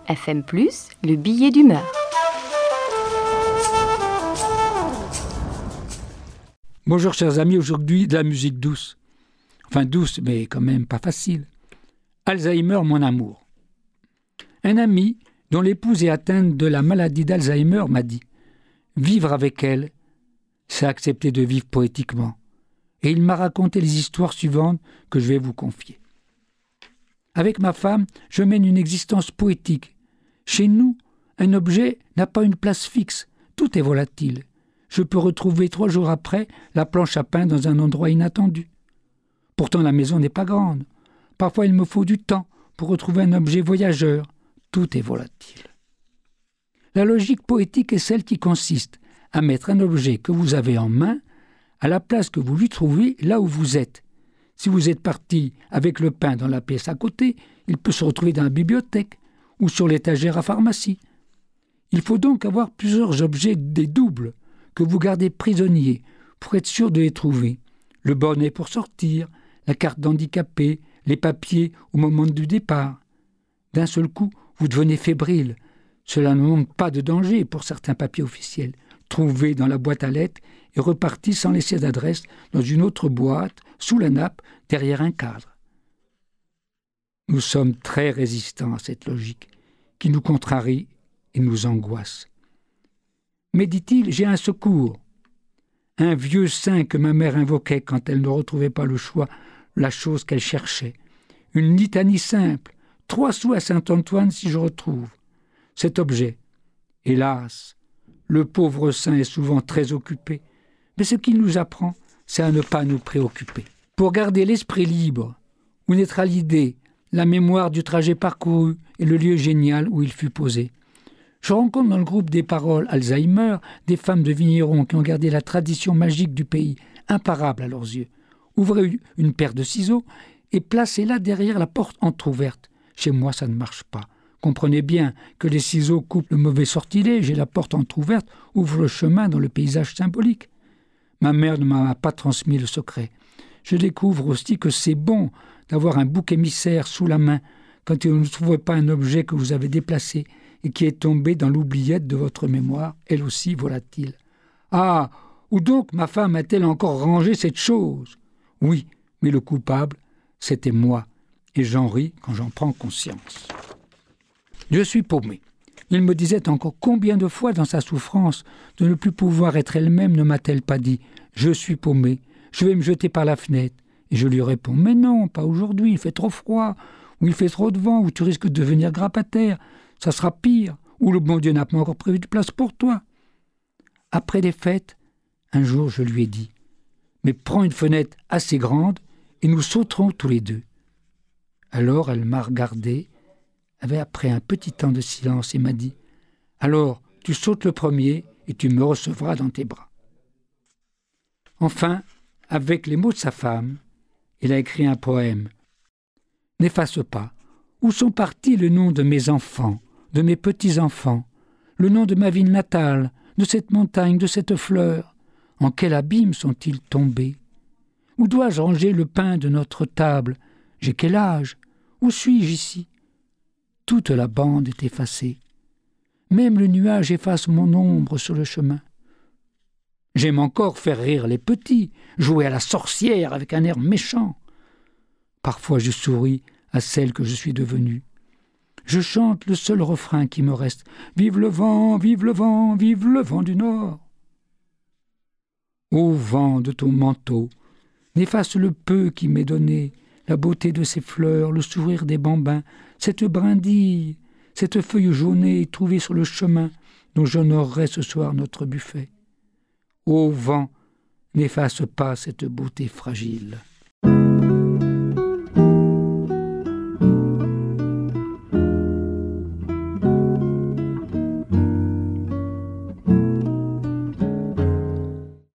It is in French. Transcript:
FM+, le billet d'humeur. Bonjour chers amis, aujourd'hui de la musique douce. Enfin douce, mais quand même pas facile. Alzheimer, mon amour. Un ami dont l'épouse est atteinte de la maladie d'Alzheimer m'a dit « Vivre avec elle, c'est accepter de vivre poétiquement. » Et il m'a raconté les histoires suivantes que je vais vous confier. Avec ma femme, je mène une existence poétique. Chez nous, un objet n'a pas une place fixe, tout est volatile. Je peux retrouver 3 jours après la planche à pain dans un endroit inattendu. Pourtant la maison n'est pas grande. Parfois il me faut du temps pour retrouver un objet voyageur. Tout est volatile. La logique poétique est celle qui consiste à mettre un objet que vous avez en main à la place que vous lui trouvez là où vous êtes. Si vous êtes parti avec le pain dans la pièce à côté, il peut se retrouver dans la bibliothèque ou sur l'étagère à pharmacie. Il faut donc avoir plusieurs objets des doubles que vous gardez prisonniers pour être sûr de les trouver. Le bonnet pour sortir, la carte d'handicapé, les papiers au moment du départ. D'un seul coup, vous devenez fébrile. Cela ne manque pas de danger pour certains papiers officiels. Trouvés dans la boîte à lettres et repartis sans laisser d'adresse dans une autre boîte, sous la nappe, derrière un cadre. Nous sommes très résistants à cette logique qui nous contrarie et nous angoisse. Mais dit-il, j'ai un secours. Un vieux saint que ma mère invoquait quand elle ne retrouvait pas le choix, la chose qu'elle cherchait. Une litanie simple, 3 sous à Saint-Antoine si je retrouve. Cet objet, hélas, le pauvre saint est souvent très occupé, mais ce qu'il nous apprend, c'est à ne pas nous préoccuper. Pour garder l'esprit libre, où naîtra l'idée, la mémoire du trajet parcouru et le lieu génial où il fut posé. Je rencontre dans le groupe des paroles Alzheimer des femmes de vignerons qui ont gardé la tradition magique du pays, imparable à leurs yeux. Ouvrez une paire de ciseaux et placez-la derrière la porte entr'ouverte. Chez moi, ça ne marche pas. Comprenez bien que les ciseaux coupent le mauvais sortilège et la porte entr'ouverte ouvre le chemin dans le paysage symbolique. Ma mère ne m'a pas transmis le secret. Je découvre aussi que c'est bon d'avoir un bouc émissaire sous la main quand vous ne trouvez pas un objet que vous avez déplacé et qui est tombé dans l'oubliette de votre mémoire, elle aussi volatile. Ah, où donc ma femme a-t-elle encore rangé cette chose ? Oui, mais le coupable, c'était moi, et j'en ris quand j'en prends conscience. Je suis paumé. Il me disait encore combien de fois dans sa souffrance de ne plus pouvoir être elle-même ne m'a-t-elle pas dit « Je suis paumé, je vais me jeter par la fenêtre ». Et je lui réponds « Mais non, pas aujourd'hui, il fait trop froid, ou il fait trop de vent, ou tu risques de devenir grabataire, ça sera pire, ou le bon Dieu n'a pas encore prévu de place pour toi. » Après les fêtes, un jour je lui ai dit « Mais prends une fenêtre assez grande et nous sauterons tous les deux. » Alors elle m'a regardé, avait après un petit temps de silence et m'a dit « Alors, tu sautes le premier et tu me recevras dans tes bras. » Enfin, avec les mots de sa femme, il a écrit un poème. « N'efface pas, où sont partis le nom de mes enfants, de mes petits-enfants, le nom de ma ville natale, de cette montagne, de cette fleur, en quel abîme sont-ils tombés? Où dois-je ranger le pain de notre table? J'ai quel âge? Où suis-je ici? Toute la bande est effacée. Même le nuage efface mon ombre sur le chemin. J'aime encore faire rire les petits, jouer à la sorcière avec un air méchant. Parfois je souris à celle que je suis devenue. Je chante le seul refrain qui me reste. Vive le vent, vive le vent, vive le vent du nord. Ô vent de ton manteau, n'efface le peu qui m'est donné, la beauté de ces fleurs, le sourire des bambins, cette brindille, cette feuille jaunée trouvée sur le chemin dont j'honorerai ce soir notre buffet. Ô vent, n'efface pas cette beauté fragile.